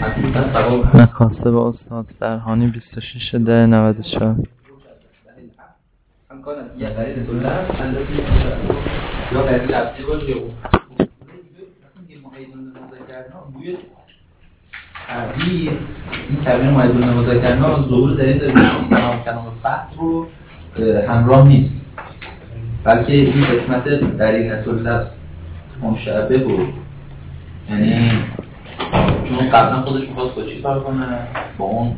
نخواسته با استاد سرهانی 26/10/94 امکان یه قرینه طلب البته یا قرینه لفظی باشه یا بوی تعبیر این تعبیر معیدون مذکرنا ظهور در این کلام فقط رو همراه نیست، بلکه این قسمت قرینه لفظ مشابه بود، یعنی چون قبلا خودش میخواست با چی کار کنه با اون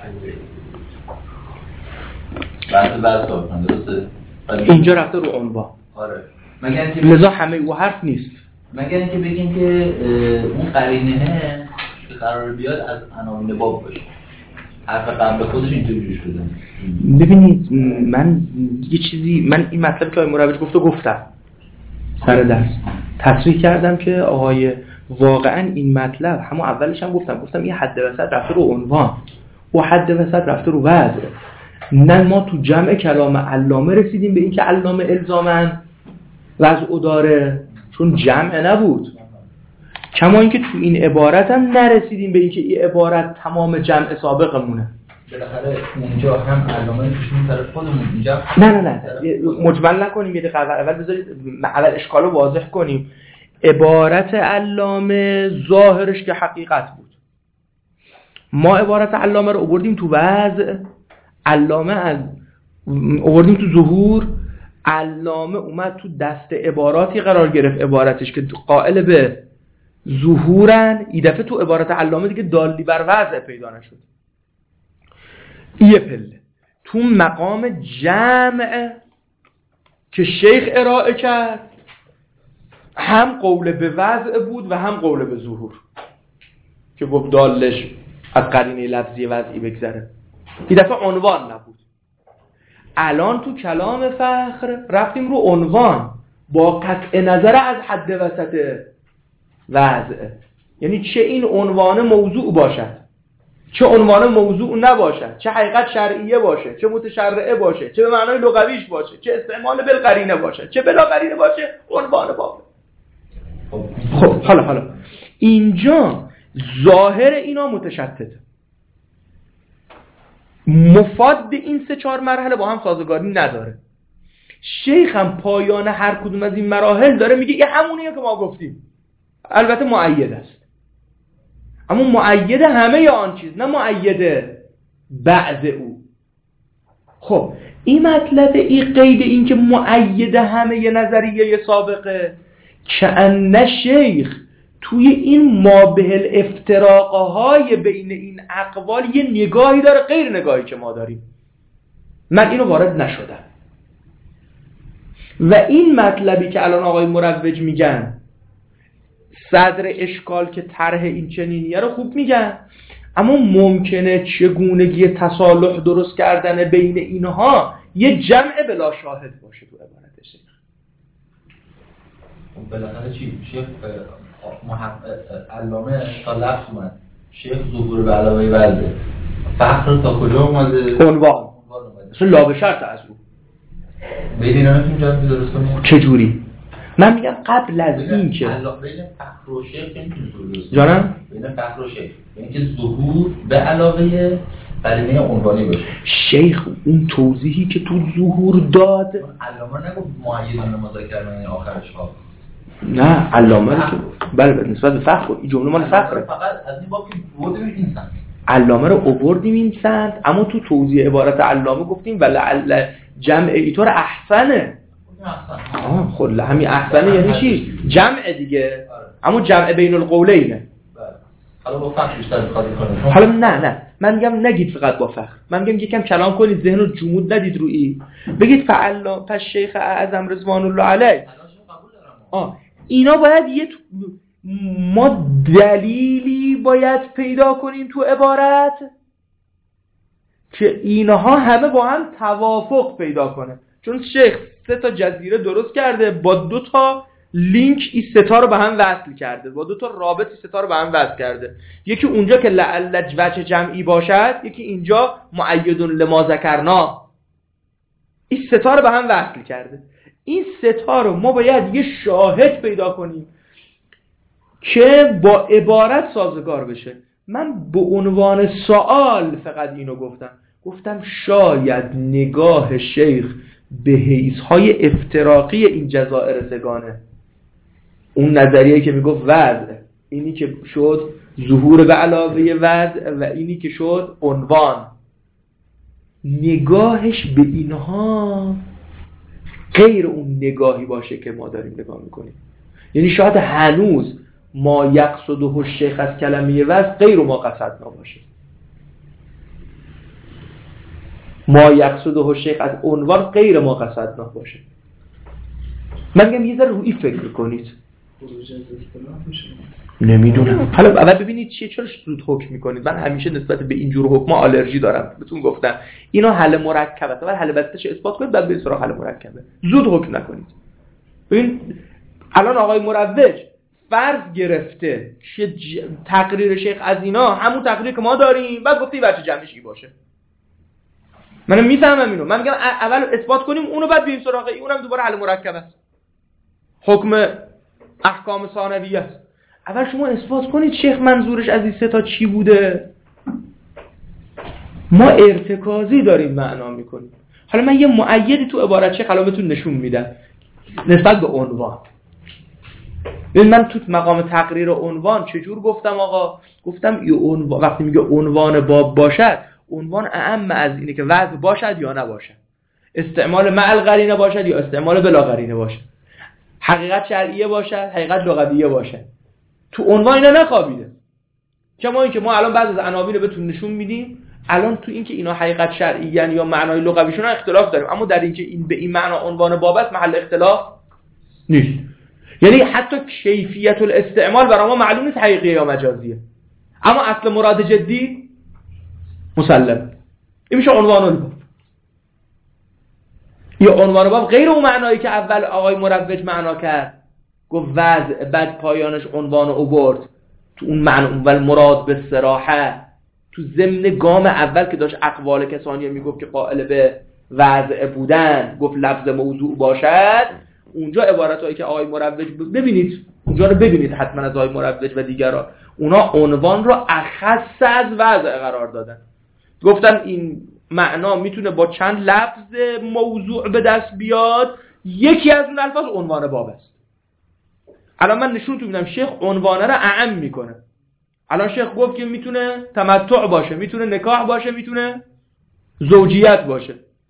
بعد کار کنه، درسته؟ اینجا رفته رو عنوان. آره لذا همه او حرف نیست، مگر اینکه بگیم که اون قرینه که قرار بیاد از عناوین باب باشه، حرف قبل خودش اینطوری جوش بزنه. ببینید من این مطلب که آقای مروج گفتم سر درس تصریح کردم که آقای واقعا این مطلب همون اولش هم گفتم یه حد وسط رفته رو عنوان و حد وسط رفته رو وضع. نه ما تو جمع کلام علامه رسیدیم به این که علامه الزاماً وضع داره، چون جمع نبود. کما اینکه تو این عبارت هم نرسیدیم به این که این عبارت تمام جمع سابقمونه. بالاخره اونجا هم علامه کشون طرف خودمون اینجا نه مجمل نکنیم، یه دقیقه اول بذارید اول اشکال رو واضح کنیم. عبارت علامه ظاهرش که حقیقت بود، ما عبارت علامه رو آوردیم تو وضع، علامه از آوردیم تو ظهور، علامه اومد تو دست عباراتی قرار گرفت عبارتش که قائل به ظهورن. این دفعه تو عبارت علامه دیگه دالی بر وضع پیدا نشد. یه پله تو مقام جمع که شیخ ارائه کرد هم قول به وضع بود و هم قول به ظهور که گفت دالش از قرینه لفظی وضعی بگذره. این دفعه عنوان نبود. الان تو کلام فخر رفتیم رو عنوان با قطع نظر از حد وسط وضع، یعنی چه این عنوان موضوع باشد، چه عنوان موضوع نباشد، چه حقیقت شرعیه باشه، چه متشرعه باشه، چه به معنای لغویش باشه، چه استعمال بالقرینه باشه، چه بلا قرینه باشه، عنوان بابه. خب حالا اینجا ظاهر اینا متشتته، مفاد این 3-4 مرحله با هم سازگاری نداره. شیخ هم پایان هر کدوم از این مراحل داره میگه این همونیه که ما گفتیم، البته مؤید است، اما مؤید همه آن چیز، نه مؤید بعض او. خب این مطلب این قید این که مؤید همه نظریه سابقه، کأن شیخ توی این مابه الافتراقهای بین این اقوال یه نگاهی داره غیر نگاهی که ما داریم. من اینو وارد نشدم و این مطلبی که الان آقای مروج میگن صدر اشکال که طرح این چنینیه رو خوب میگن، اما ممکنه چگونگی تصالح درست کردن بین اینها یه جمع بلا شاهد باشه تو عبارت شیخ. بالاخره چی؟ شیخ علامه تا لفظ اومد، شیخ ظهور به علاوه وضع، فخر تا کجا اومده؟ عنوان اصلا لا به شرط از او. بین اینا نمیتونیم جمع درست کنیم؟ چجوری؟ من میگم قبل از این که بین فخر و شیخ نمیتونیم درست کنیم. جانم؟ بین فخر و شیخ یعنی که ظهور به علاوه قرینه عنوانی باشه. شیخ اون توضیحی که تو ظهور داد، علامه نگفت معیدان مذکرانه آخرش ها. نه علامه رو که بله نسبت به فخر، این جمله مال فخره. فقط از این باب که بردیم این سمت علامه رو آوردیم این سمت، اما تو توضیح عبارت علامه گفتیم ولعل جمع ایطور احسنه. خب همین احسنه یعنی چی؟ جمع دیگه، اما جمع بین القولینه. حالا با فخر بیشتر می‌خواد کنه. حالا نه من میگم نگید فقط با فخر، من میگم یکم کلام کنید، ذهن رو جمود ندید روی بگید فعلا شیخ اعظم رضوان الله علیه. اینا باید ما دلیلی باید پیدا کنیم تو عبارت که اینها همه با هم توافق پیدا کنه، چون شیخ 3 جزیره درست کرده با 2 لینک این 3 رو به هم وصل کرده، با 2 رابط این 3 رو به هم وصل کرده. یکی اونجا که لعل وجه جمعی باشد، یکی اینجا مؤید لما ذکرنا، این 3 رو به هم وصل کرده. این 3 رو ما باید یه شاهد پیدا کنیم که با عبارت سازگار بشه. من به عنوان سوال فقط اینو گفتم شاید نگاه شیخ به حیث‌های افتراقی این جزائر سگانه، اون نظریه که میگفت وضع، اینی که شد ظهور به علاوه وضع و اینی که شد عنوان، نگاهش به اینها غیر اون نگاهی باشه که ما داریم نگاه میکنیم. یعنی شاید هنوز ما یقصده الشیخ از کلمه وضع غیر ما قصدنا باشه، ما یقصده الشیخ از عنوان غیر ما قصدنا باشه. من میگم یه ذره روی فکر کنید. نمیدونم. حالا اول ببینید چرا زود حکم میکنید. من همیشه نسبت به اینجور حکما آلرژی دارم. بهتون گفتم اینا حل مرکبه، اول حل بسته‌اش اثبات کنید بعد برید سراغ حل مرکبه. زود حکم نکنید. ببین الان آقای مروج فرض گرفته که تقریر شیخ از اینا همون تقریری که ما داریم، بعد گفته بچه جمعش ای باشه. من میفهمم اینو. من میگم اول اثبات کنیم اونو بعد بریم سراغ این، اونم دوباره حل مرکبه است. حکم احکام ثانویه است. اول شما اثبات کنید شیخ منظورش از این سه تا چی بوده. ما ارتکازی داریم معنا میکنیم. حالا من یه مؤیدی تو عبارت شیخ الان بهتون نشون میدم نسبت به عنوان. ببین من تو مقام تقریر عنوان چجور گفتم آقا؟ گفتم این عنوان وقتی میگه عنوان باب باشد، عنوان اعم از اینه که وضع باشد یا نباشد، استعمال مع القرینه باشد یا استعمال بلا قرینه باشد، حقیقت شرعیه باشد، حقیقت لغویه باشد. تو عنوان اینا نخوابیده. کما اینکه ما الان بعضی از عناوین رو بهتون نشون میدیم، الان تو اینکه اینا حقیقت شرعی یا معنای لغویشون اختلاف داریم، اما در اینکه این به این معنا عنوان باب است محل اختلاف نیست. یعنی حتی کیفیت الاستعمال برای ما معلوم نیست حقیقیه یا مجازیه، اما اصل مراد جدی مسلم. این میشه عنوان الباب. یا عنوان باب غیر اون معنایی که اول آقای مروج معنا کرد، گفت وضع بعد پایانش عنوان آورد، تو اون معنی اول مراد به صراحه، تو ضمن گام اول که داشت اقوال کسانی میگفت که قائل به وضع بودن، گفت لفظ موضوع باشد. اونجا عبارتایی که آقای مروج ببینید، اونجا رو ببینید حتما از آقای مروج و دیگران، اونا عنوان رو اخص از وضع قرار دادن. گفتن این معنا میتونه با چند لفظ موضوع به دست بیاد، یکی از اون الفاظ عنوان باب است. الان من نشون میدم شیخ عنوانه رو اعم میکنه. الان شیخ گفت که میتونه تمتع باشه، میتونه نکاح باشه، میتونه زوجیت باشه.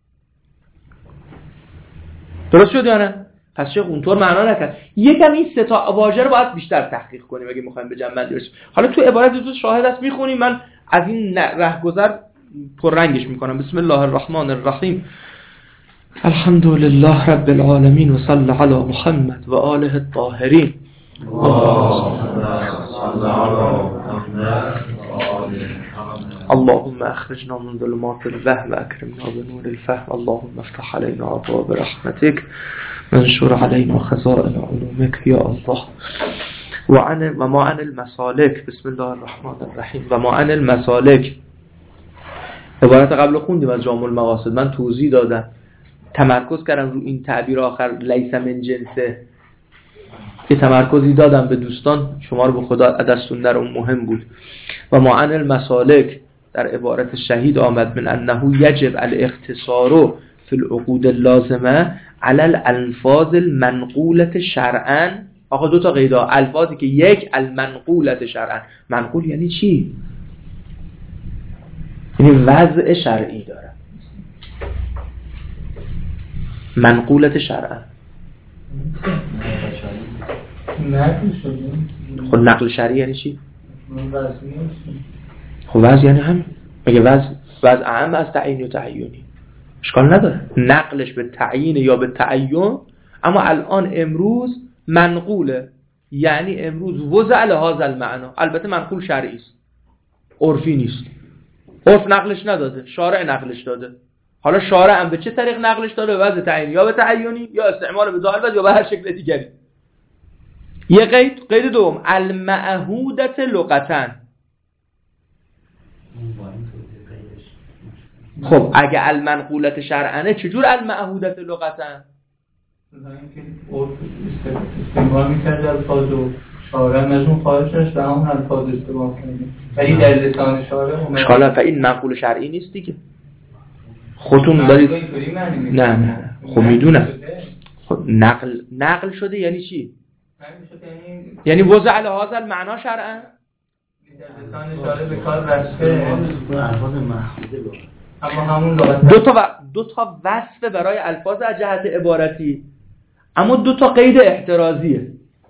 درست شد یا نه؟ پس شیخ اونطور معنا نکرد. یکم این سه تا واژه رو باید بیشتر تحقیق کنیم اگه میخوایم به جمع بندی برسیم. حالا تو عبارت دو شاهد است میخونیم، من از این رهگذر پررنگش میکنم. بسم الله الرحمن الرحیم. الحمد لله رب العالمین و صلی علی محمد و آله الطاهرین. اللهم اخرجنا من ظلمات الوهم واكرمنا بنور الفهم. اللهم افتح علينا ابواب رحمتك وانشر علينا خزائن علومك يا الله. وما عن المسالك. بسم الله الرحمن الرحیم. و ما عن المسالك، عبارت قبل خوندیم از جامع المقاصد، من توضیح دادم، تمرکز کردم رو این تعبیر آخر لیس من جنسه، که تمرکزی دادم به دوستان، شما رو به خدا دستون در اون مهم بود. و ما عن المسالک در عبارت شهید آمد من انه یجب الاختصار فی العقود اللازمه علی الالفاظ المنقولة شرعا. آقا دو تا قیدا، الفاظی که یک المنقولة شرعا، منقول یعنی چی؟ یعنی وضع شرعی داره. منقولة شرعا خب نقل شرعی یعنی چی؟ خب وضع یعنی همین. مگه وضع اهم از تعیین و تعیینی؟ اشکال نداره نقلش به تعیین یا به تعین، اما الان امروز منقوله، یعنی امروز وضع لهذا المعنا. البته منقول شرعی است، عرفی نیست. عرف نقلش نداده، شارع نقلش داده. حالا شارع هم به چه طریق نقلش داده؟ وضع تعیین یا به تعیینی یا استعمال به ظاهر یا به هر شکل دیگری. یه قید دوم المعهودت لغتن. خب اگه المنقولت شرعنه چجور المعهودت لغتن؟ استعمال می‌کرد الفاظو شارع مجموع خارجش به همون الفاظ استفاده کنیم ولی در لسان شارع اشکالا این منقول شرعی نیست دیگه. خودتون دارید نه خب میدونم. خب نقل شده یعنی چی؟ یعنی وضع علی هذا المعنا شرعا در لسان شارع به کار رفته الفاظ محدوده اما همون دو تا وصف برای الفاظ از جهت عبارتی، اما 2 تا قید احترازیه.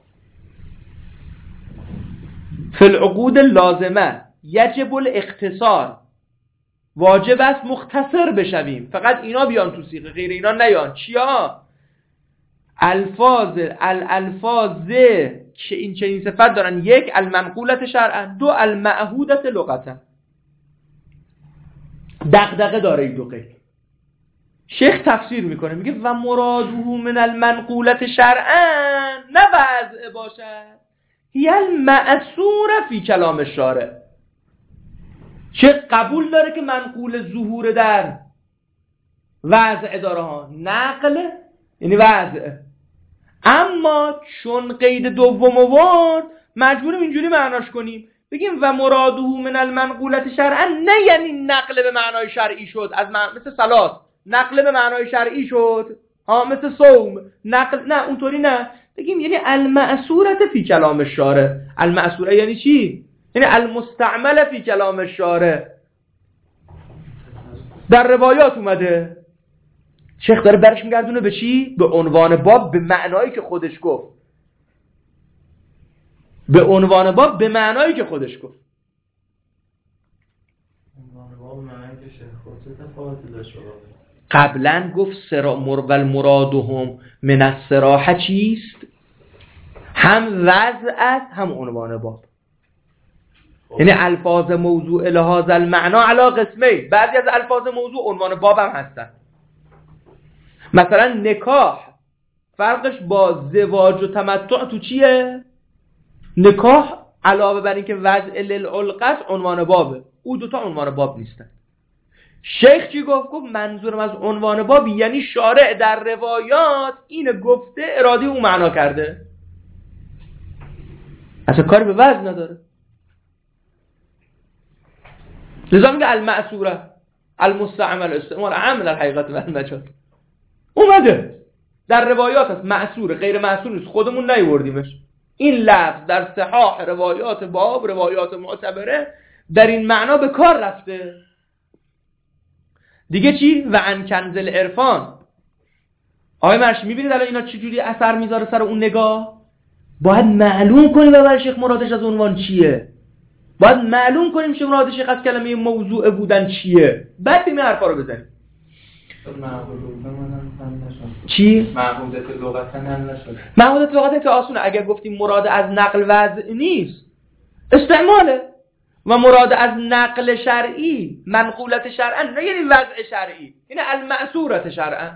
فی العقود لازمه یجب الاختصار، واجب است مختصر بشویم، فقط اینا بیان تو صیغه، غیر اینا نیان. چیا؟ الفاظ که این چنین صفت دارن: 1 المنقولت شرعا، 2 المعهودت لغتا. دغدغه داره این 2 قید. شیخ تفسیر میکنه میگه و مراده من المنقولت شرعا نه وضع باشد، هی المأثور فی کلام الشارع. شیخ قبول داره که منقول ظهور در وضع داره ها، نقل یعنی وضع، اما چون قید دوم آورد مجبوریم اینجوری معناش کنیم، بگیم و مراده من المنقولت شرعا، نه یعنی نقل به معنای شرعی شد، از مثل صلات نقل به معنای شرعی شد ها، مثل صوم نقل، نه اونطوری نه، بگیم یعنی المأثورت فی کلام الشارع. المأثوره یعنی چی؟ یعنی المستعمل فی کلام الشارع، در روایات اومده. شیخ داره برش میگردونه به چی؟ به عنوان باب، به معنایی که خودش گفت، به عنوان باب به معنایی که خودش گفت. قبلا گفت والمرادهم من الصراحه چیست؟ هم وضع است هم عنوان باب. یعنی الفاظ موضوع لهذا المعنا علی قسمین، بعضی از الفاظ موضوع عنوان باب هم هستن. مثلا نکاح فرقش با زواج و تمتع تو چیه؟ نکاح علاوه بر اینکه وضع للعلقه عنوان بابه، او 2 تا عنوان باب نیستن. شیخ چی گفت؟ گفت منظورم از عنوان باب یعنی شارع در روایات این گفته، اراده او معنا کرده، اصلا کاری به وضع نداره. لذا میگه المأثوره المستعمل استعمال عامل الحقیقت و المجاز، اومده در روایات هست، معصور غیر معصور نیست، خودمون نیوردیمش. این لفظ در صحاح روایات باب، روایات معتبره، در این معنا به کار رفته. دیگه چی؟ و عن کنز العرفان. آقای مرشی میبینید الان اینا چجوری اثر میذاره سر اون نگاه؟ باید معلوم کنیم اول شیخ مرادش از عنوان چیه، باید معلوم کنیم شیخ مراد شیخ از کلمه موضوع بودن چیه، بعد بیم حرفا رو بزنیم. چی؟ معهودت لغتا هم نشد. معهودت لغتا که آسونه، اگر گفتیم مراد از نقل وضع نیست استعماله، و مراد از نقل شرعی منقولت شرعا نه یعنی وضع شرعی، یعنی المأثورت شرعا،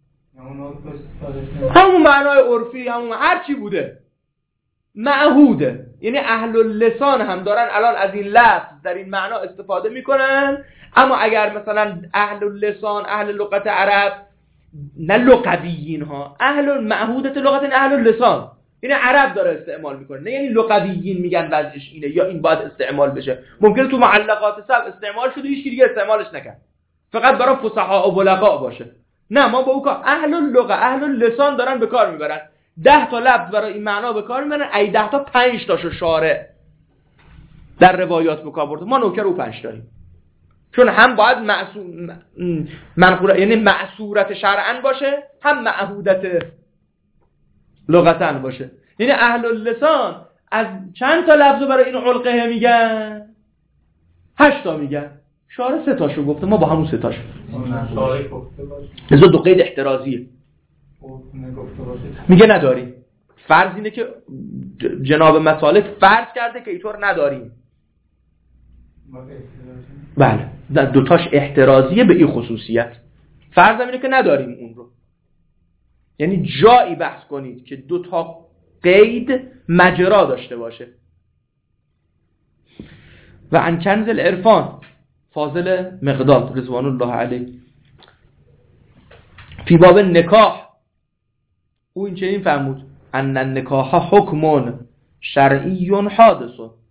همون معنای عرفی، همون هر چی بوده معهوده. یعنی اهل اللسان هم دارن الان از این لفظ در این معنا استفاده میکنن، اما اگر مثلا اهل اللسان، اهل لغت عرب، نه لغویین ها، اهل معهودت لغت اهل اللسان، یعنی عرب داره استعمال میکنه، نه یعنی لغویین میگن وضعش اینه یا این باید استعمال بشه. ممکنه تو معلقات سب استعمال شده هیچ کی دیگه استعمالش نکنه، فقط برای فصحا و بلغا باشه. نه، ما با اون کار اهل اللغه، اهل اللسان دارن به کار میبرن. 10 تا لفظ برای این معنا به کار میبرن، ای 10 تا 5 تاشو شارع در روایات به کار برده، ما نوکر او 5 تاییم. چون هم باید منقوله یعنی معصورت شرعاً باشه، هم معهودت لغتاً باشه. یعنی اهل اللسان از چند تا لفظو برای این علقه میگن؟ 8 تا میگن. شارع 3 تاشو گفته، ما با همون 3 تاشو. لذا 2 قید احترازیه. میگه نداریم. فرض اینه که جناب مصالح فرض کرده که اینطور نداریم. بله، 2 تاش احترازیه به این خصوصیت. فرض اینه که نداریم اون رو. یعنی جایی بحث کنید که 2 تا قید مجرا داشته باشه. و عن کنز العرفان فاضل مقداد رضوان الله علیه فی باب نکاح، او این چنین فرمود: ان النکاح حکمون شرعی حادث.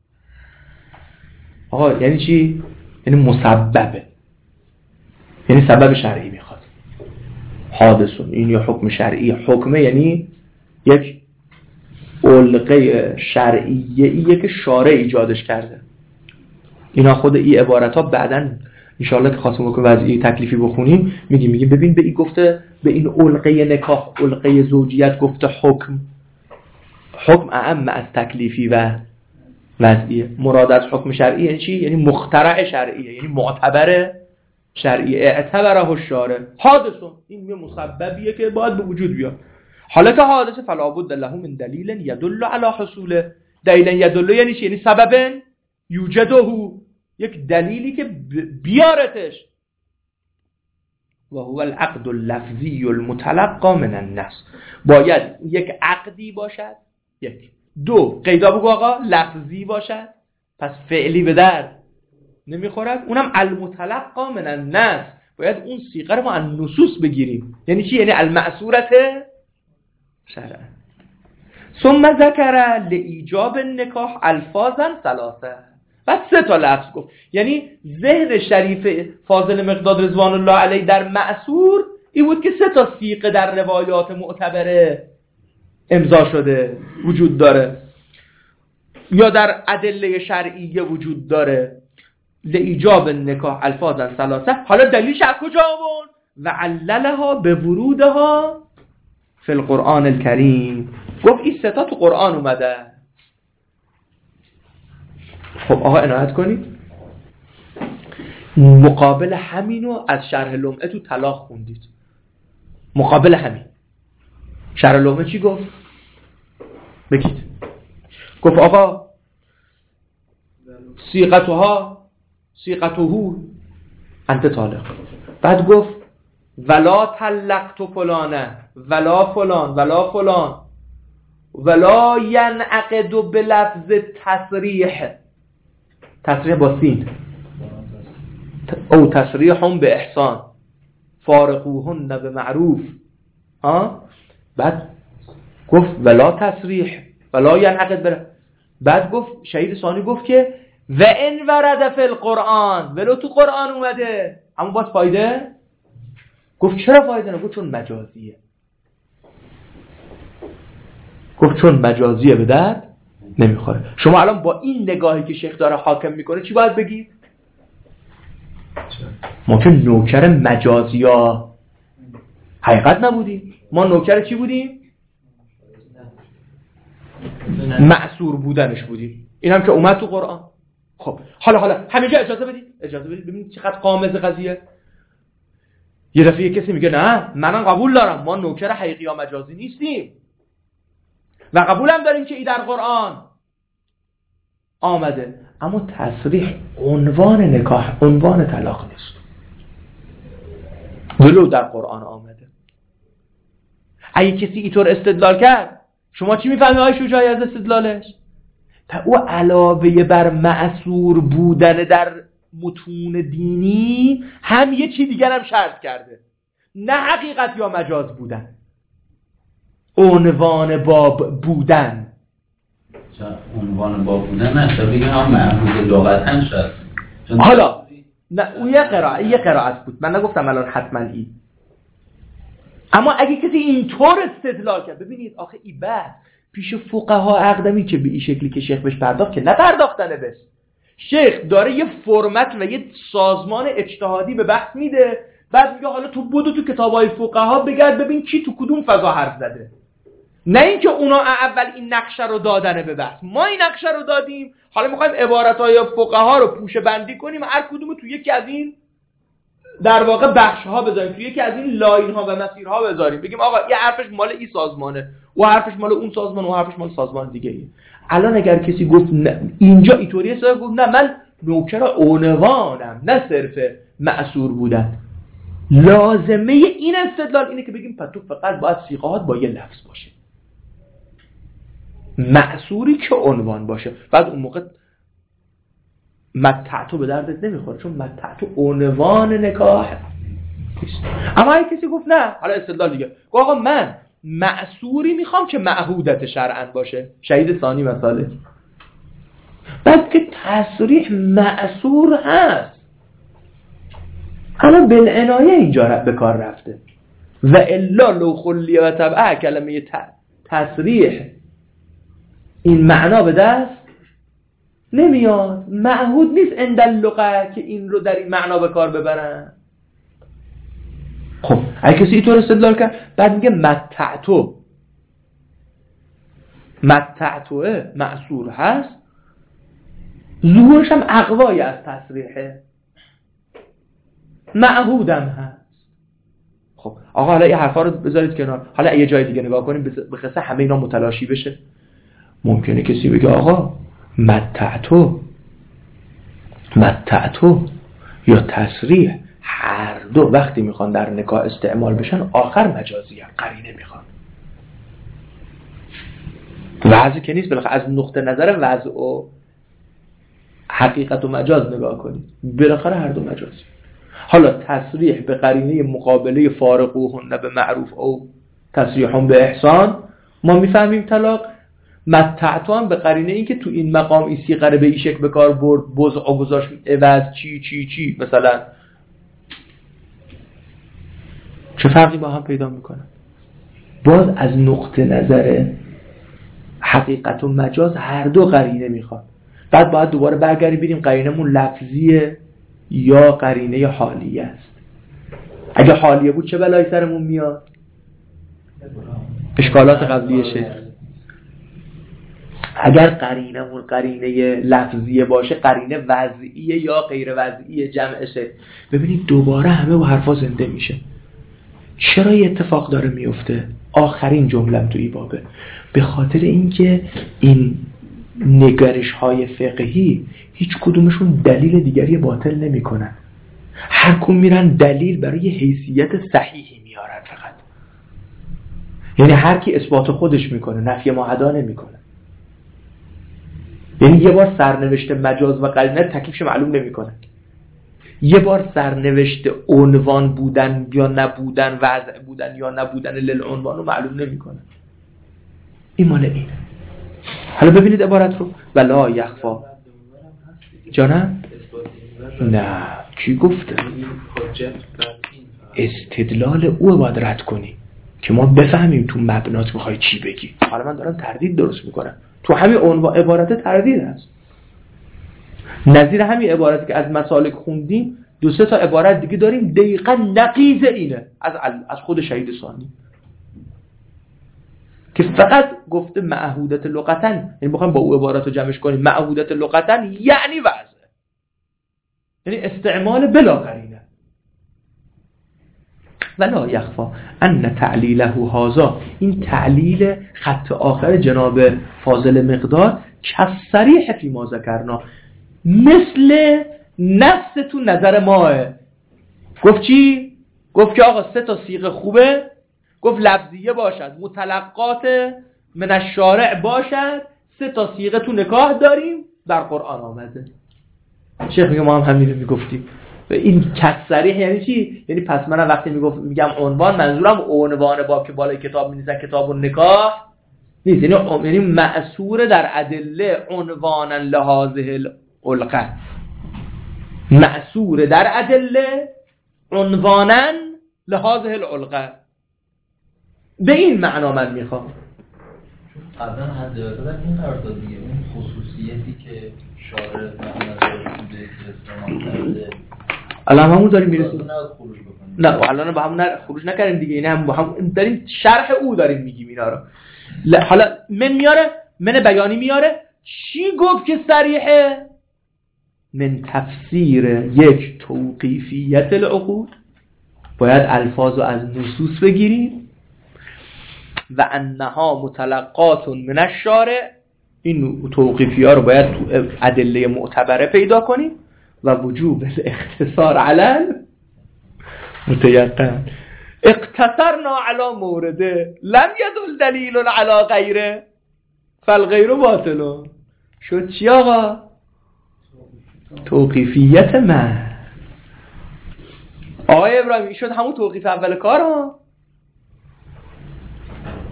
آقا یعنی چی؟ یعنی مسببه، یعنی سبب شرعی میخواد. حادثون این یا حکم شرعی. حکمه یعنی یک علقه شرعیه که شارع ایجادش کرده. اینا خود این عبارت ها بعداً انشاءالله که خواستم که وضعی تکلیفی بخونیم میگیم ببین به این گفته، به این علقه نکاح، علقه زوجیت گفته حکم اعم از تکلیفی و وضعیه. مراد از حکم شرعی یعنی چی؟ یعنی مخترع شرعیه، یعنی معتبر شرعی، اعتبره الشارع. حادثون این یه مسببیه که باید به وجود بیاد. حالت حادثه فلا بد له من دلیل یدل علی حصوله. دلیل یدل یعنی چی؟ یعنی سبب یوجده، یک دلیلی که بیارتش. و هو العقد اللفظی المتلقى من النص. باید یک عقدی باشد. یک دو قیدا بگو آقا لفظی باشد، پس فعلی به درد نمیخورد. اونم المتلقى من النص، باید اون صیغه رو ما از نصوص بگیریم. یعنی چی؟ یعنی المأثورة شرعا. ثم ذکر لایجاب النکاح الفاظا ثلاثه. بعد 3 تا لفظ گفت. یعنی ذهن شریف فاضل مقداد رضوان الله علیه در مأثور این بود که 3 تا صیغه در روایات معتبره امضا شده وجود داره یا در ادله شرعیه وجود داره. لایجاب النکاح الفاظا ثلاثه. حالا دلیلش از کجا آورد؟ و عللها به ورودها فی القرآن الکریم. گفت این 3 تا تو قرآن اومده. خب آقا عنایت کنید، مقابل همینو از شرح لمعه تو طلاق خوندید. مقابل همین شرح لمعه چی گفت؟ بگید. گفت آقا صیغته انت طالق. بعد گفت ولا طلقت فلانه ولا فلان ولا فلان ولا ینعقد بلفظ تصریح. تصریح با سین او تصریحهم به احسان فارقوهن به معروف. بعد گفت ولا تصریح ولا ینعقد بعد گفت شهید ثانی گفت که و ان ورد فی القرآن، ولو تو قرآن اومده اما باز فایده. گفت چرا فایده نه؟ گفت چون مجازیه. گفت چون مجازیه به درد نمیخوره. شما الان با این نگاهی که شیخ داره حاکم میکنه چی باید بگید؟ ما که نوکر مجازیا حقیقت نبودیم، ما نوکر چی بودیم؟ معصور بودنش بودیم. این هم که اومد تو قرآن. خب حالا همینجا اجازه بدید ببینید چقدر قامز قضیه. یه دفعه کسی میگه نه منم قبول دارم ما نوکر حقیقی یا مجازی نیستیم و قبولم داریم که این در قرآن آمده، اما تصریح عنوان نکاح عنوان طلاق نیست ولو در قرآن آمده. اگه کسی اینطور استدلال کرد شما چی میفهمی آقای شجاعی از استدلالش؟ تا او علاوه بر معصور بودن در متون دینی هم یه چی دیگر هم شرط کرده، نه حقیقت یا مجاز بودن، عنوان باب بودن. عنوان باب بودن نه بگیم هم محفوظ لغتاً شد. حالا نه اون یه قرائت بود، من نگفتم الان حتما این. اما اگه کسی اینطور استدلال کرد، ببینید آخه این بحث پیش فقها اقدمی که به این شکلی که شیخ بهش پرداخت که نپرداختنه بس. شیخ داره یه فرمت و یه سازمان اجتهادی به بحث میده، بعد میگه حالا تو بدو تو کتابای فقها بگرد ببین کی تو کدوم فضا حرف زده. نه اینکه اونا اول این نقشه رو دادنه به بحث، ما این نقشه رو دادیم، حالا میخوایم عبارتای فقها رو پوشه بندی کنیم، هر کدوم تو یکی از این در واقع بخش ها بذاریم، تو یکی از این لاین ها و مسیرها بذاریم، بگیم آقا یه حرفش مال این سازمانه، و حرفش مال اون سازمان، و حرفش مال سازمان دیگه ای. الان اگر کسی گفت اینجا اینطوریه، سر گفت نه من نوکر عنوانم نه صرف معصور بودن، لازمه این استدلال اینه که بگیم تو فقط باید صیغه‌هات با یه لفظ باشه، معصوری که عنوان باشه. بعد اون موقع متعتو به دردت نمیخوره، چون متعتو عنوان نکاح نیست. اما اگه کسی گفت نه، حالا استدلال دیگه، گفت آقا من معصوری میخوام که معهودت شرعن باشه. شهید ثانی مثاله. بعد که تصریح معصور هست، اما بالعنایه اینجا به کار رفته. و الا لو خلیه و تبعه، کلمه تصریح این معنا به دست نمیاد. معهود نیست عند اللغه که این رو در این معنا به کار ببرن. خب اگه کسی اینطور استدلال کرد، بعد میگه متعتوه معصور هست، ظهورش هم اقوای از تصریحه، معهودم هست. خب آقا حالا این حرفا رو بذارید کنار، حالا یه جای دیگه نگاه کنیم به قصه همه اینا متلاشی بشه. ممکنه کسی بگه آقا متعتو یا تصریح هر دو وقتی میخوان در نکاح استعمال بشن آخر مجازی هم قرینه میخوان. وضع که نیست، بالاخره از نقطه نظر وضع و حقیقت و مجاز نگاه کنید، بالاخره هر دو مجازی. حالا تصریح به قرینه مقابله فارقوهن به معروف او تصریحون به احسان، ما میفهمیم طلاق. متعتو هم به قرینه این که تو این مقام ایسی قره به ایشک به کار برد، بزع و گذاشت عوض چی مثلا، چه فرقی با هم پیدا میکنن؟ باز از نقطه نظر حقیقت و مجاز هر دو قرینه میخواد. بعد باید دوباره برگردیم ببینیم قرینمون لفظیه یا قرینه حالیه است. اگه حالیه بود چه بلایی سرمون میاد؟ اشکالات قبلیشه. اگر قرینمون قرینه لفظیه باشه، قرینه وضعیه یا غیر وضعیه جمعشه. ببینید دوباره همه با حرفا زنده میشه. چرا یه اتفاق داره میفته؟ آخرین جملم توی بابه، به خاطر اینکه این نگرش های فقهی هیچ کدومشون دلیل دیگری باطل نمی کنن. هر کدوم میرن دلیل برای حیثیت صحیحی میارن فقط. یعنی هر کی اثبات خودش میکنه، نفی معدا نمیکنه. یعنی یه بار سرنوشت مجاز و قرینه تکلیفش معلوم نمیکنه، یه بار سرنوشت عنوان بودن یا نبودن، وضع بودن یا نبودن للعنوان رو معلوم نمیکنه. این مال اینه. حالا ببینید عبارت رو، ولا یخفا. جانم؟ نه کی گفته؟ استدلال او باید رد کنی که ما بفهمیم تو مبنات میخوای چی بگی. حالا من دارم تردید درست میکنم، تو همین عنوان عبارت تردید هست. نظیر همین عبارتی که از مسالک خوندیم، دو سه تا عبارت دیگه داریم دقیقاً نقیض اینه از خود شهید ثانی که فقط گفته معهودت لغتن. یعنی بخوایم با او عبارت رو جمعش کنیم، معهودت لغتن یعنی وضع، یعنی استعمال بلا قرینه. ولا یخفا ان تعلیله هذا، این تعلیل خط آخر جناب فاضل مقدار، کصریح فی ما ذکرنا، مثل نفس تو نظر ماه. گفت چی؟ گفت که آقا سه تا صیغه خوبه، گفت لفظیه باشد، متلقات من الشارع باشد، سه تا صیغه تو نکاح داریم، در قرآن آمده. شیخ میگه ما هم همین رو میگفتیم. این کصریح یعنی چی؟ یعنی پس من وقتی میگم عنوان، منظورم عنوان با که بالای کتاب می‌نویسن کتاب النکاح نیست، یعنی مأثور در ادله عنوانا لهذه العلقه، مأثور در ادله عنوانا لهذه العلقه. به این معنا من میخوام. قبلا حد در این قرار داد دیگه، اون خصوصیتی که شارع نظر بوده استعمال کرده، الان همون داریم میرسیم. نه الان با هم خروج نکردیم دیگه، این هم با هم داریم شرح او داریم میگیم اینا رو. حالا من بیانی میاره چی گفت که صریحه؟ من تفسیر یک توقیفیت العقود، باید الفاظو از نصوص بگیریم، و انها متلقات من الشارع، این توقیفی ها رو باید تو ادله معتبره پیدا کنیم، و وجوب الاختصار علی متیقن اقتصرنا علی مورده لم یدل دلیل علی غیره فالغیر باطل. شد چی آقا؟ توقیفیت من. آقای ابراهیمی شد همون توقیف اول کار ها.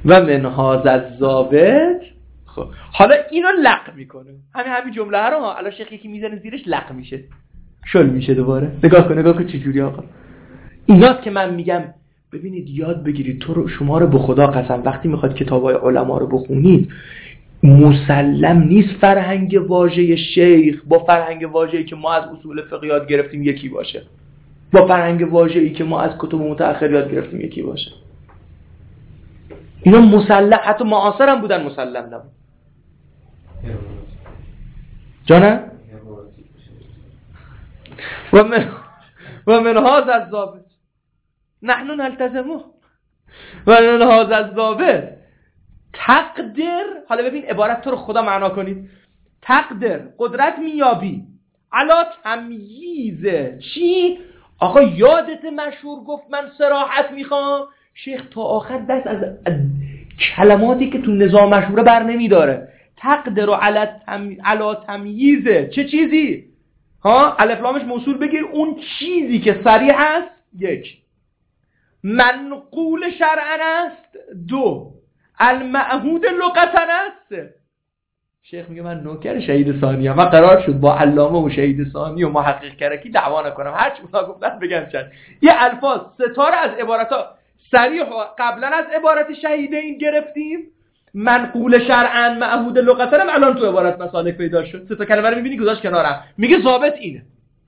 و من هذا الضابط. خب حالا اینو لق میکنه، همین جمله رو الان شیخ یکی میزنه زیرش لق میشه، شل میشه دوباره. نگاه کن چجوری آقا. ایناست که من میگم ببینید یاد بگیرید. شما رو به خدا قسم وقتی میخواد کتابای علما رو بخونید مسلم نیست فرهنگ واژه شیخ با فرهنگ واژه‌ای که ما از اصول فقه یاد گرفتیم یکی باشه، با فرهنگ واژه‌ای که ما از کتب متأخر یاد گرفتیم یکی باشه. اینا مسلم، حتی معاصر هم بودن مسلم نبود. جانه؟ و من هذا الضابط نحن نلتزمه و من هذا الضابط تقدر. حالا ببین عبارت تو رو خدا معنا کنید. تقدر قدرت میابی علا تمییز چی؟ آقا یادت مشهور گفت من صراحت میخوام. شیخ تا آخر دست از کلماتی که تو نظام مشهوره بر نمیداره. تقدر علا تمییز چه چیزی؟ ها الف لامش موصول بگیر. اون چیزی که صریح است یک، منقول شرعن است دو، المعهود لغتن است. شیخ میگه من نوکر شهید ثانی ام، من قرار شد با علامه و شهید ثانی و محقق کرکی دعوا نکنم، هر چی اونا گفتن بگم چند. یه الفاظ ستاره از عبارتا صریح قبلا از عبارت شهیدین گرفتیم، منقول شرعن معهود لغتن هم الان تو عبارت مسالک پیدا شد. سه تا کلمه رو میبینی گذاشت کنارم، میگه ضابط اینه.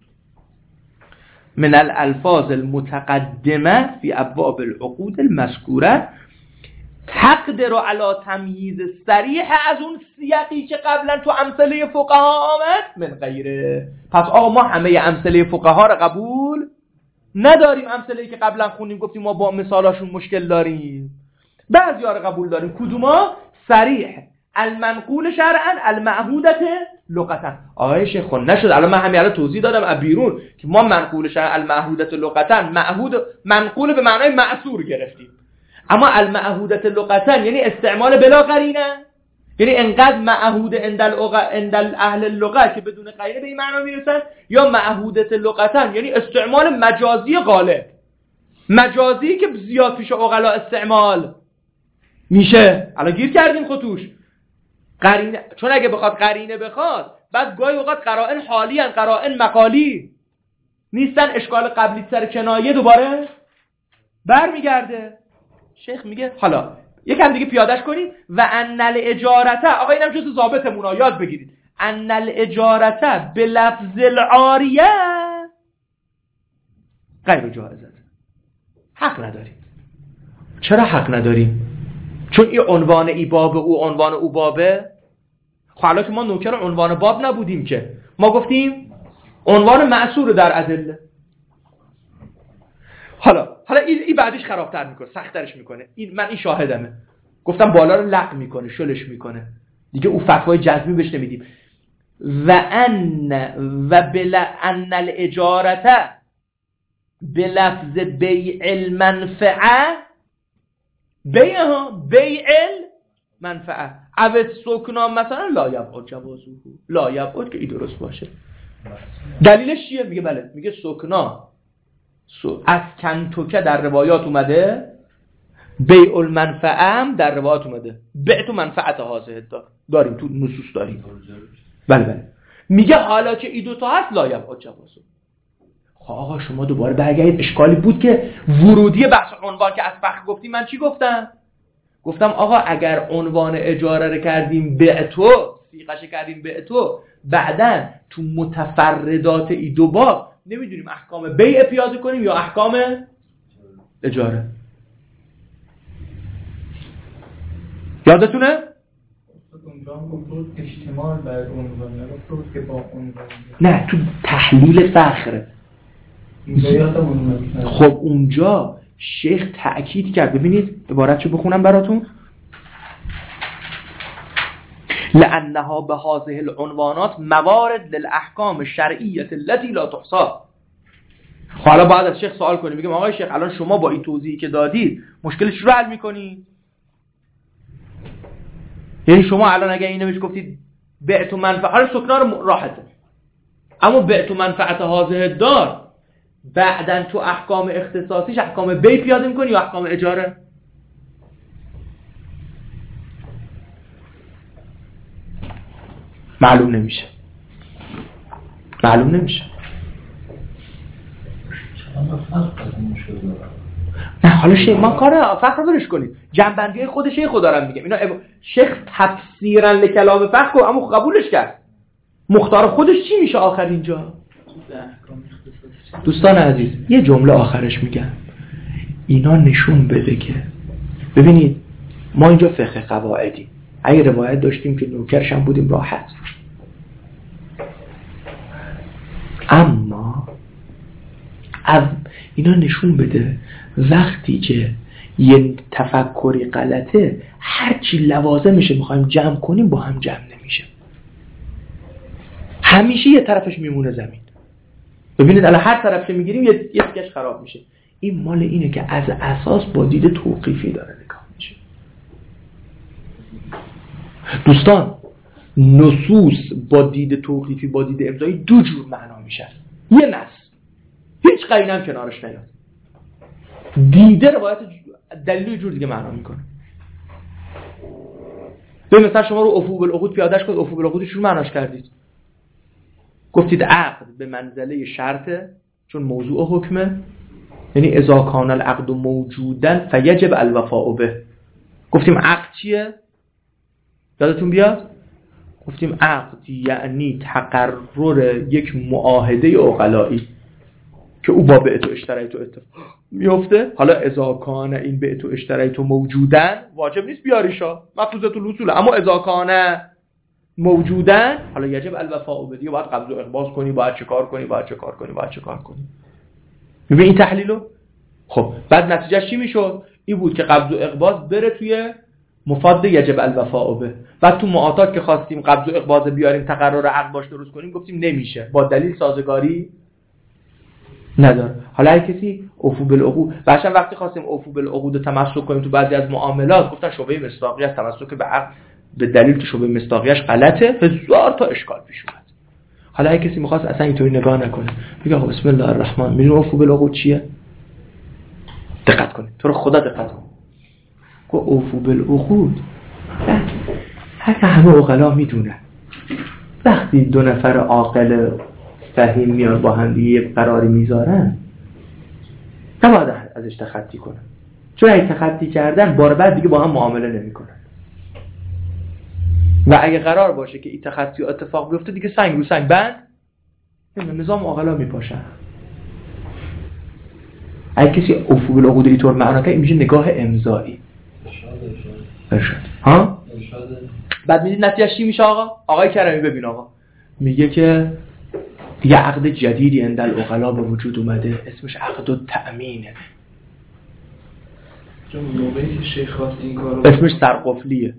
من الالفاظ المتقدمه فی ابواب العقود المذکوره تقدر علی تمییز صریح از اون سیاقی که قبلا تو امثله فقها آمد من غیره. پس آقا ما همه امثله فقها رو قبول نداریم. امثله‌ای که قبلا خوندیم گفتیم ما با مثالاشون مشکل داریم، بعضی‌ها رو قبول داریم. کدوما؟ صریح المنقول شرعا المعهودت لغتا. آقای شیخ خون نشد الان من همین الان توضیح دادم از بیرون که ما منقول شرعا المعهودت لغتا منقول به معنای معصور گرفتیم، اما المعهودت لغتا یعنی استعمال بلا قرینه، یعنی انقدر معهود عند اهل اللغه که بدون قرینه به این معنا میرسن، یا معهودت لغتا یعنی استعمال مجازی غالب، مجازی که زیاد پیش عقلا استعمال میشه. الان گیر کردیم خودتوش قرینه، چون اگه بخواد قرینه بخواد بعد گاهی اوقات قرائن حالی ان قرائن مقالی نیستن، اشکال قبلی سر کنایه دوباره برمیگرده. شیخ میگه حالا یکم دیگه پیادش کنید. و ان الاجارته، آقا اینم جزء ضابطمونه یاد بگیرید. ان الاجارته به لفظ العاریه غیر جائزه. حق نداریم. چرا حق نداریم؟ چون این عنوان ای باب او عنوان او بابه. خب حالا که ما نوکر عنوان باب نبودیم که، ما گفتیم عنوان معصور در ادله. حالا این بعدش خرابتر میکنه، سخت‌ترش میکنه. من این شاهدمه، گفتم بالا رو لق میکنه، شلش میکنه دیگه. او فتوای جزمی بهش نمیدیم. و بلا ان الاجارته بلفظ بیع المنفعه، بیع المنفعه او سکنا مثلا لا یبعد جوازه، لا یبعد که این درست باشه. دلیلش چیه؟ میگه بله، میگه سکنا از کنتوکه در روایات اومده، بیع المنفعه هم در روایات اومده. بیع تو منفعت حاصل داریم تو نصوص داریم. بله میگه حالا که این دوتا هست لا یبعد جوازه. خب آقا شما دوباره برگردید، اشکالی بود که ورودی بحث عنوان که از فقه گفتیم. من چی گفتم آقا اگر عنوان اجاره رو کردیم بعتو، سیغش کردیم بعتو، بعدن تو متفردات ای دو باب نمیدونیم احکام بیع پیاده کنیم یا احکام اجاره. یادتونه؟ اونجا هم گفتود احتمال بر عنوان، نگفتود که با عنوان. نه تو تحلیل فخره. خب اونجا شیخ تأکید کرد. ببینید عبارتشو بخونم براتون. لأنها به هذه العنوانات موارد للاحکام الشرعیه التي لا تحصى. حالا بعد از شیخ سوال کنیم، میگم آقای شیخ الان شما با این توضیحی که دادید مشکلش رو حل میکنید؟ یعنی شما الان اگه اینو بهش گفتید بعت و منفعه، حالا سکنا رو راحته، اما بعت و منفعت هذه دار بعدن تو احکام اختصاصیش احکام بی پیاده میکنی یا احکام اجاره؟ معلوم نمیشه. نه حالا شیخ ما کار فقه رو برش کنید، جنبندی خود شیخ رو دارم میگم. اینا شیخ تفسیرا لکلام فقه اما قبولش کرد. مختار خودش چی میشه آخر اینجا؟ دوستان عزیز یه جمله آخرش میگم، اینا نشون بده که ببینید ما اینجا فقه قواعدی، اگه روایت داشتیم که نوکرش هم بودیم راحت، اما اینا نشون بده وقتی که یه تفکری غلطه هرچی لوازمشه میخوایم جمع کنیم با هم جمع نمیشه، همیشه یه طرفش میمونه زمین. ببینید الان هر طرف که میگیریم یه تکش خراب میشه. این مال اینه که از اساس با دید توقیفی داره نگاه میشه. دوستان نصوص با دید توقیفی با دید امضایی دو جور معنا میشه. یه نص هیچ قرینه هم کنارش نیاد، دیده روایت دلیل جور دیگه معنا میکنه. به مثلا شما رو افو بالعقود پیادهش کنید، افو بالعقودش رو معناش کردید، گفتید عقد به منزله شرطه چون موضوع حکمه، یعنی اذا کان العقد موجودا فیجب الوفاء به. گفتیم عقد چیه؟ یادتون بیاد؟ گفتیم عقد یعنی تقرر یک معاهده عقلائی که او با بیعت و اشتریت و اتفاق میفته. حالا اذا کان این بیعت و اشتریت موجودن واجب نیست بیاریشا، مفروضه الاصول، اما اذا کان موجودن حالا یجب الوفاء به، دیگه باید قبض و اقباض کنی، باید چه کار کنی. ببین این تحلیلو. خب بعد نتیجهش چی میشد؟ این بود که قبض و اقباض بره توی مفاد یجب الوفاء به. بعد تو معاطات که خواستیم قبض و اقباض بیاریم تقرر عقد باش درست کنیم، گفتیم نمیشه، با دلیل سازگاری نداره. حالا هر کسی اوفو بالعقود، باشن وقتی خواستیم اوفو بالعقود تمسک کنیم تو بعضی از معاملات گفتن شبهه مصداقیت تمسک به عقد به دلیل که شبهه مصداقیتش غلطه، هزار تا اشکال پیش اومد. حالا هر کسی می‌خواست اصلا اینطوری نگاه نکنه، بگه آقا بسم الله الرحمن، می‌دونی اوفو بالعقود چیه؟ دقت کنید، تو رو خدا دقت کن. کو اوفو بالعقود همه عقلا میدونن وقتی دو نفر عاقل فهیم میان با هم دیگه قراری میذارن نباید ازش تخطی کنن، چون اگه تخطی کردن بار بعد دیگه با هم معامله نمیکنن. و اگه قرار باشه که این تخطی اتفاق بیفته دیگه سنگ رو سنگ بند نظام عاقلا میپاشن. اگه کسی اوفو بالعقود اینطور معنا کنه میشه نگاه امضایی. ارشاد. ها؟ بعد میدید نتیجه چی میشه آقای کرمی؟ ببین آقا میگه که یه عقد جدیدی عند العقلا به وجود اومده، اسمش عقد التأمینه. چون موقعی که شیخ خواست این کارو اسمش سرقفلیه.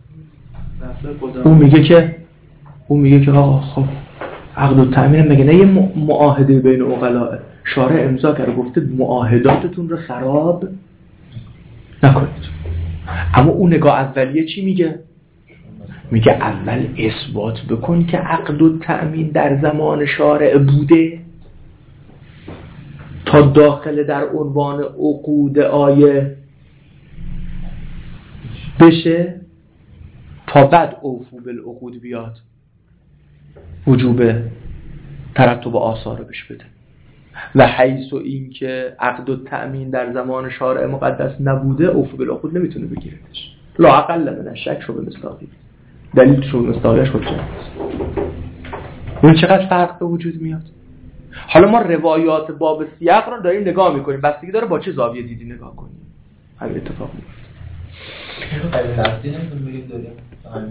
اون میگه که آقا خب عقد التأمین مگه نه یه معاهده بین عقلا، شارع امضا کرده گفته معاهداتتون رو خراب نکنید. اما اون نگاه اولیه چی میگه؟ میگه اول اثبات بکن که عقد التأمین در زمان شارع بوده تا داخل در عنوان عقود آیه بشه، تا بعد اوفو بالعقود بیاد وجوب ترتب آثار بش بده. و حیث این که عقد التأمین در زمان شارع مقدس نبوده، اوفو بالعقود نمیتونه بگیردش. لا اقل من الشک شو به مصداقی، دلیل شو به مصداقیش حجت است. این چقدر فرق به وجود میاد. حالا ما روایات باب سیاق رو داریم نگاه میکنیم، بستگی داره با چه زاویه دیدی نگاه کنیم. همین اتفاق میفته. خیلی لفظی نمیتون بگیم داریم همین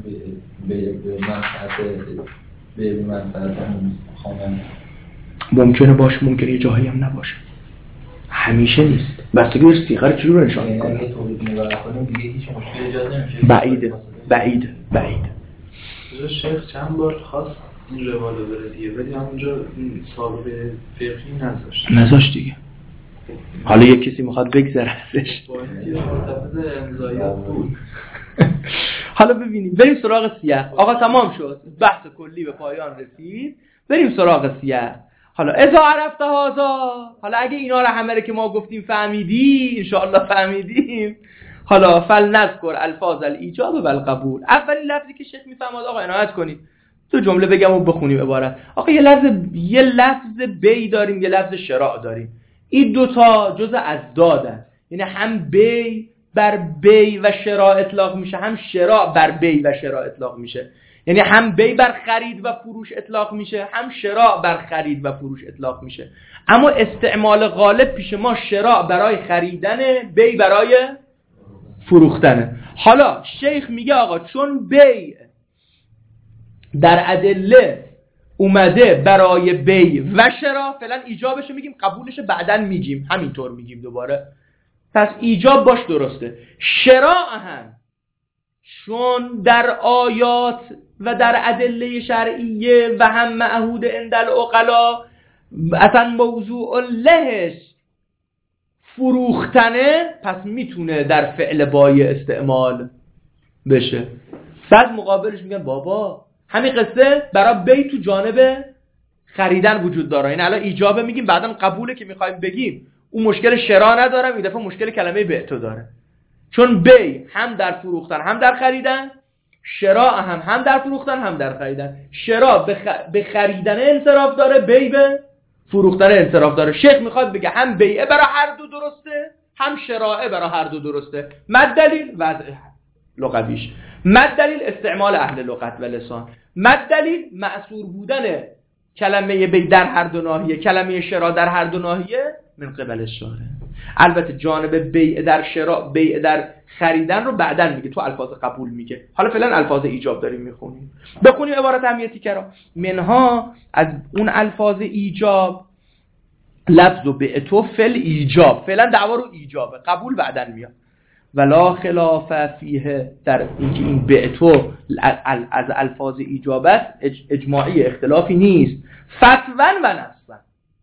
به منفعت خواهن ممکنه باشه، ممکنه یه جاهایی هم نباشه، همیشه نیست. بستگی داره سیغه رو چجور نشان میکنه. اگه تولید نگاه کنیم دیگه هیچ مشکل ایجاد نمیشه. بعیده. شیخ چند بار خواست این روال رو بره دیگه، ولی همونجا سابقه فقهی نذاشت دیگه. حالا یک کسی میخواد بگذره ازش، با اینکه مرتبط امضایات بود. حالا ببینیم، بریم سراغ سیاق. آقا تمام شد، بحث کلی به پایان رسید، بریم سراغ سیاق. حالا اذا عرفت هذا، حالا اگه اینا رو همه رو که ما گفتیم فهمیدی، انشاءالله فهمیدیم، حالا فلنذکر الفاظ الایجاب و القبول. اولین لفظی که شیخ میفرماد آقا عنایت کنید، تو جمله بگم و بخونیم عبارت. آقا یه لفظ بی داریم، یه لفظ شراء داریم. این دوتا جزء ازدادن، یعنی هم بی بر بی و شراء اطلاق میشه، هم شراء بر بی و شراء اطلاق میشه. یعنی هم بی بر خرید و فروش اطلاق میشه، هم شراء بر خرید و فروش اطلاق میشه. اما استعمال غالب پیش ما شراء برای خریدنه، بی برای فروختنه. حالا شیخ میگه آقا چون بی در ادله اومده برای بی و شراء، فعلا ایجابشو میگیم، قبولشو بعدن میگیم، همینطور میگیم دوباره. پس ایجاب باش درسته. شراء هم چون در آیات و در ادله شرعیه و هم معهود عند العقلا اصلا موضوع لهش فروختنه، پس میتونه در فعل بای استعمال بشه. بعد مقابلش میگن بابا همین قصه برای بی تو جانب خریدن وجود داره. این الان ایجابه میگیم، بعدم قبوله که میخوایم بگیم اون مشکل شراء ندارم، این دفعه مشکل کلمه بیعتو داره. چون بی هم در فروختن هم در خریدن، شراء هم در فروختن هم در خریدن. شراء به خریدن انصراف داره، بی به فروختن انصراف داره. شیخ میخواد بگه هم بیعه برای هر دو درسته، هم شراء برای هر دو درسته. مد دلیل وضع لغویش، مد دلیل استعمال اهل لغت و لسان، مد دلیل مأثور بودن کلمه بی در هر دو ناحیه، کلمه شراء در هر دو ناحیه من قبل الشارع. البته جانب بیع در شراء، بیع در خریدن رو بعدن میگه، تو الفاظ قبول میگه. حالا فعلا الفاظ ایجاب داریم میخونیم. بخونیم عبارت اهمیتی کرا. منها از اون الفاظ ایجاب لفظ و بعتو فل ایجاب، فعلا دعوا رو ایجابه، قبول بعدن میاد. ولا خلاف فیه، در اینکه این بعتو از الفاظ ایجابت اجماعی اختلافی نیست، فتوا و نصا.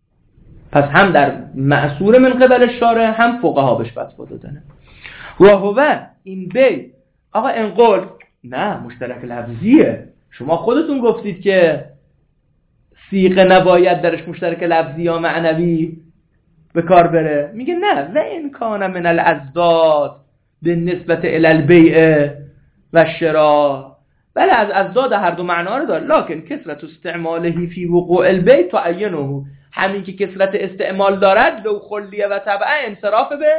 پس هم در معصور من قبل الشارع هم فقها بهش فتوا دادنه. و هو این بی آقا انقل نه مشترک لفظیه. شما خودتون گفتید که صیغه نباید درش مشترک لفظی یا معنوی به کار بره. میگه نه، و این کان من الازداد به نسبت الالبیع و شراء، بله از ازداد هر دو معنا رو داره، لکن کثرت استعماله فی وقوع البیع تعینه، همین که کثرت استعمال دارد لو خلیه و طبعه انصراف به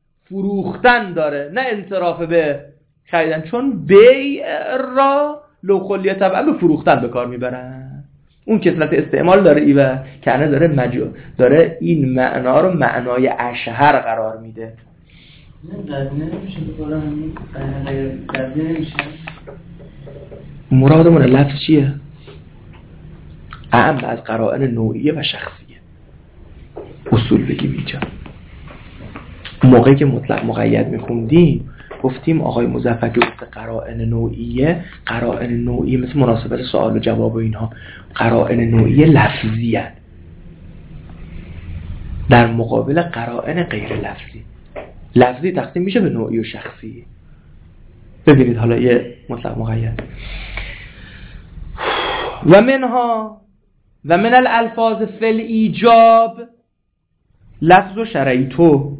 فروختن داره، نه انصراف به خریدن. چون بیع را لو خلیه طبعه به فروختن به کار میبرن. اون کثرت استعمال داره ای و کنه داره این معنا رو معنای اشهر قرار میده. مرادمون لفظ چیه؟ اعم از قرائن نوعیه و شخصیه. اصول بگیم اینجا. موقعی که مطلق مقید میخوندیم گفتیم آقای مظفر که گفته قرائن نوعیه مثل مناسبت سوال و جواب و اینها، قرائن نوعیه لفظی هست در مقابل قرائن غیر لفظی. لفظی تقسیم میشه به نوعی و شخصی. ببینید حالا یه مطلق مقید. و من الالفاظ فی الایجاب لفظ و شرعیتو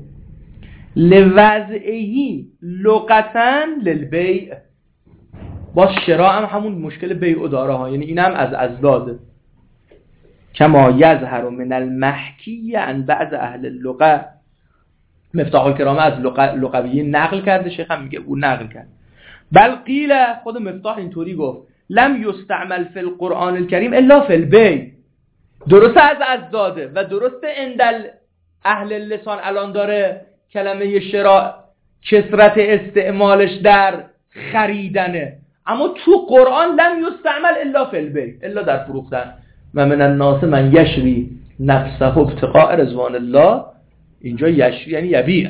لوضعهی لغتاً للبیع. باز شراء هم همون مشکل بیع داره ها، یعنی این هم از ازداده. کما یظهر من المحکی عن بعض اهل اللغه. مفتاح الکرامه از لغویی نقل کرده، شیخ هم میگه اون نقل کرد. بل قیل، خود مفتاح اینطوری گفت، لم یستعمل فی القرآن الکریم الا فی البیع. درسته از ازداده و درسته اندل اهل اللسان الان داره کلمه شراء کثرت استعمالش در خریدنه، اما تو قرآن لم یستعمل الا فی البیع، الا در فروختن. و من الناس من یشری نفسه ابتغاء رضوان الله، اینجا یشری یعنی یبیع.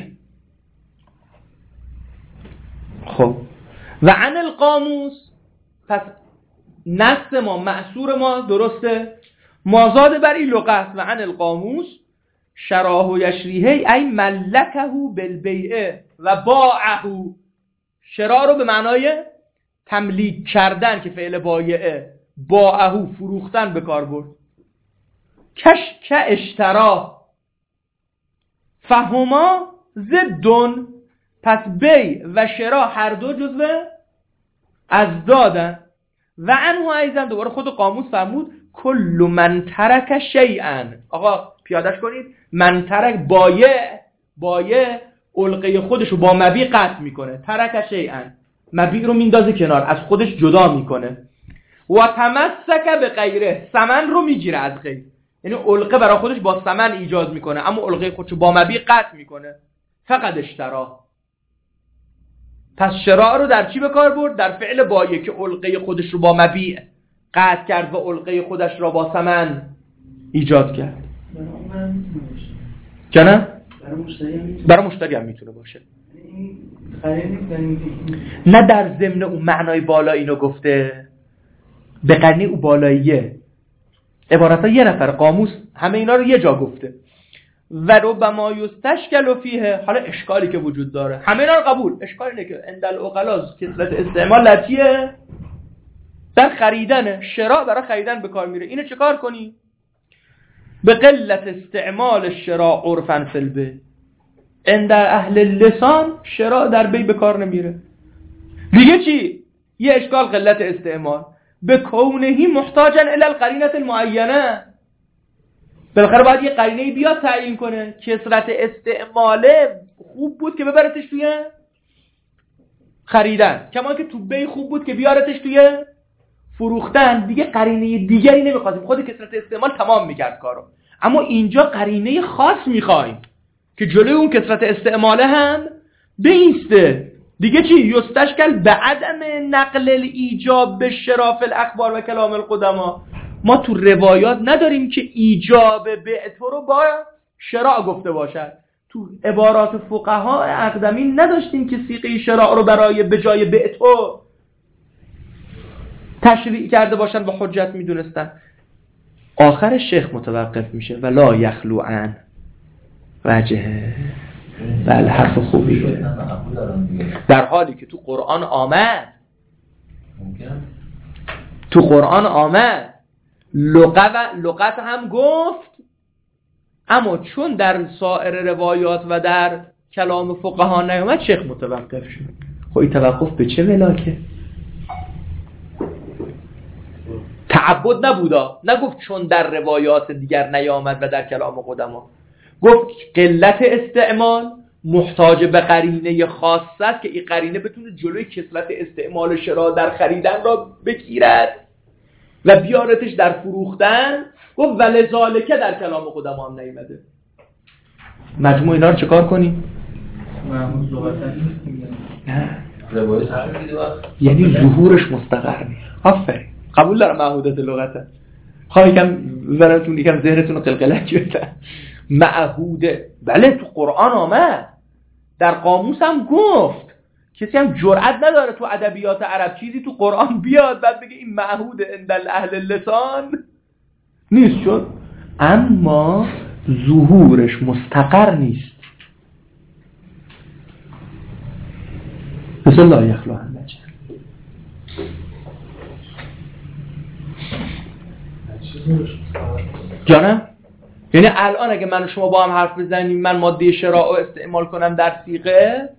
خب و عن القاموس، پس نص ما معصور ما درسته، مازاد بر این لغت. و عن القاموس شراه و یشریه ای ملکه بالبیع و باعه. شرا رو به معنای تملیک کردن که فعل بایعه، باعه فروختن به کار برد. کش اشترا فهما ضدن، پس بی و شرا هر دو جزو ازدادن. و عنه ایضا دوباره خود قاموس فرمود کل من ترک شیئا. آقا پیادش کنید. من ترک بایع علقه خودش رو با مبی قطع میکنه. ترک شیئا، مبی رو میندازه کنار، از خودش جدا میکنه. و تمسک به غیره، ثمن رو میگیره از غیر، یعنی علقه برای خودش با ثمن ایجاد میکنه اما علقه خودش رو با مبی قطع میکنه. فقط اشترا. پس شراء رو در چی به کار برد؟ در فعل بایع که علقه خودش رو با مبی قطع کرد و علقه خودش را با ثمن ایجاد کرد. جانم؟ برای مشتری هم میتونه باشه. نه در ضمن اون معنای بالا اینو گفته، به قرنه او بالاییه. عبارت ها یه نفر قاموس همه اینا رو یه جا گفته. و ربما یستشکل فیه، حالا اشکالی که وجود داره همه اینا رو قبول، اشکالی اینه که عند العقلا کثرت استعمال لطیه در خریدن، شراء برای خریدن به کار میره. اینو چه کار کنی؟ به قلت استعمال شراء عرفا فی البیع، عند اهل اللسان شراء در بی به کار نمیره. دیگه چی؟ یه اشکال قلت استعمال، به کونهی محتاجا الی القرینه المعینه، بالاخره باید یه قرینه بیاد تعیین کنه. کثرت استعماله خوب بود که ببرتش توی خریدن، کما که تو بی خوب بود که بیارتش توی فروختن. دیگه قرینه دیگری نمیخواستیم، خود کثرت استعمال تمام میکرد کارو. اما اینجا قرینه خاص میخوایم که جلوی اون کثرت استعماله هم بیسته. دیگه چی؟ یستشکل به عدم نقل ایجاب به شراف الاخبار و کلام القدما. ما تو روایات نداریم که ایجاب بعتو رو با شراء گفته باشد. تو عبارات فقها اقدمین نداشتیم که صیغه شراء رو برای به جای بعتو تشریع کرده باشن و حجت میدونستن. آخر شیخ متوقف میشه و لا یخلو عن وجه. بله حرف خوبی، در حالی که تو قرآن آمد، تو قرآن آمد لغت هم گفت، اما چون در سایر روایات و در کلام فقها نیامد شیخ متوقف شد. خب این توقف به چه ولاکه؟ تعبد نبودا، نگفت چون در روایات دیگر نیامد و در کلام قدما، گفت قلت استعمال محتاج به قرینه خاصه است که این قرینه بتونه جلوی کثرت استعمال شراء در خریدن را بگیرد و بیارتش در فروختن. گفت ولذالک در کلام قدما هم نیامده. مجموع اینا رو چکار کنیم؟ نه یعنی ظهورش مستقر نیست. آفرین، قبول دارم معهودت لغته. خواهی کم براتون یکم ذهنتون رو قلقلک بده. معهوده بله تو قرآن آمد، در قاموس هم گفت. کسی هم جرئت نداره تو ادبیات عرب چیزی تو قرآن بیاد بعد بگه این معهود عند اهل اللسان نیست، شد اما ظهورش مستقر نیست. بسم الله یخلو عن وجه. جانم؟ یعنی الان اگه من و شما با هم حرف بزنیم من ماده شراء رو استعمال کنم در صیغه،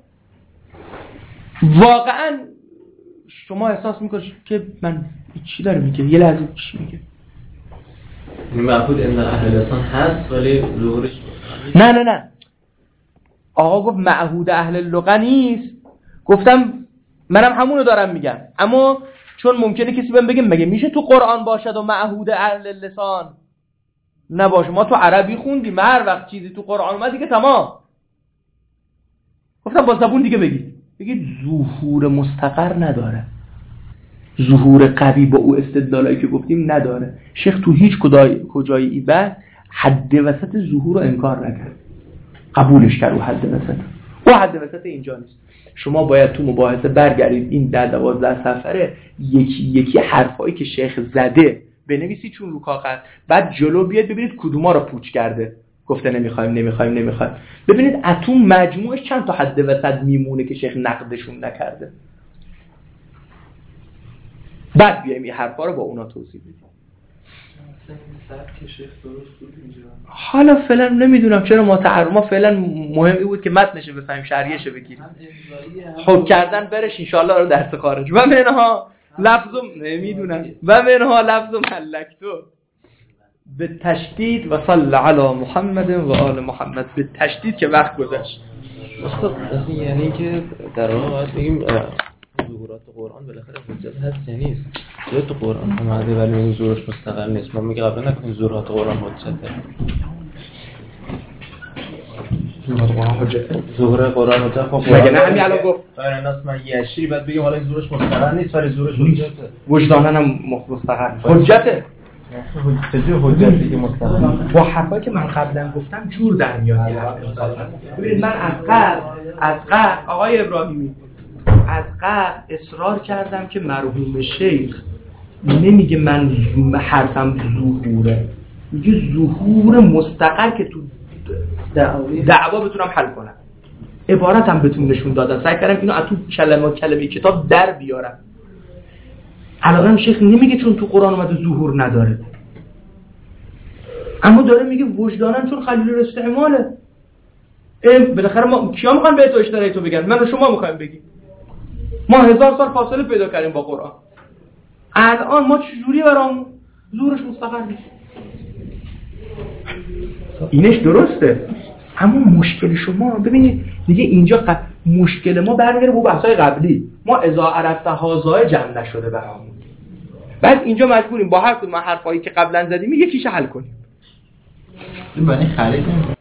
واقعا شما احساس میکنید که من چی داره میگه، یه لحظه چی میگه. این معبود عند اهل لسان هست ولی ظهورش نه آقا گفت معهود اهل لغه نیست. گفتم منم همونو دارم میگم، اما چون ممکنه کسی بهم بگه مگه میشه تو قرآن باشد و معهود اهل لسان نباشه؟ ما تو عربی خوندیم، هر وقت چیزی تو قرآن اومد دیگه تمام. گفتم با زبون دیگه بگید ظهور مستقر نداره، ظهور قوی با او استدلالایی که گفتیم نداره. شیخ تو هیچ کجای ای بحث حد وسط ظهور رو انکار نکرد، قبولش کرد. و حد وسط و حد وسط اینجا نیست. شما باید تو مباحثه برگردید این 10-12 صفحه یکی حرفایی که شیخ زده بنویسید چون رو کاغذ، بعد جلو بیاد ببینید کدوما رو پوچ کرده، گفته نمیخوایم. ببینید اتم مجموعش چند تا حد وسط میمونه که شیخ نقدشون نکرده، بعد بیایم این حرفا رو با اونا توضیح بدیم. حالا فعلا نمیدونم چرا ما فعلا مهمی بود که متنش بفهمیم، شرحش بگیریم، حکم کردن برش ان شاء الله رو درس خارج و منها لفظ نمیدونم و منها لفظ ملکتو به تشدید و صلی علی محمد و آل محمد، به تشدید که وقت گذشت. استاد یعنی که در واقع باید بگیم ظهورات قرآن بالاخره حجت هست یا نیست؟ چرا تو قرآن اومده ولی میگه ظهورش مستقل نیست؟ ما میگه قبلا نکنیم ظهورات قرآن حجته. ظهور قرآن حجت خب مگه نه همین الان گفت غیر الناس من یشی بعد بگیم حالا این ظهورش مستقل نیست ولی ظهورش حجته. وجدانن هم مستقل حجته. حجتی که مستقل با حرفایی که من قبلا گفتم جور در میاد. ببینید من از قبل آقای ابراهیمی از قبل اصرار کردم که مرحوم شیخ نمیگه من حرفم ظهوره، میگه ظهور مستقل که تو دعوا بتونم حل کنم، عبارتم بتون نشون دادم، سعی کردم اینو از تو کلمه کتاب در بیارم. علاوه شیخ نمیگه چون تو قرآن اومده ظهور نداره، اما داره میگه وجدانن چون خلیل الاستعماله. بالاخره ما کیا میخوان به تو اشترای تو بگن؟ من و شما میخوایم بگیم. ما 1000 سال فاصله پیدا کردیم با قرآن، الان ما چجوری برام ظهورش مستقر نیست؟ اینش درسته، اما مشکل شما ببینید دیگه اینجا مشکل ما برمیگره به بحث‌های قبلی. ما اذا عرفت هازای جمع نشده برامون، بعد اینجا مجبوریم با هر کدوم حرفایی که قبلا زدیم یکیش حل کنیم. این خرید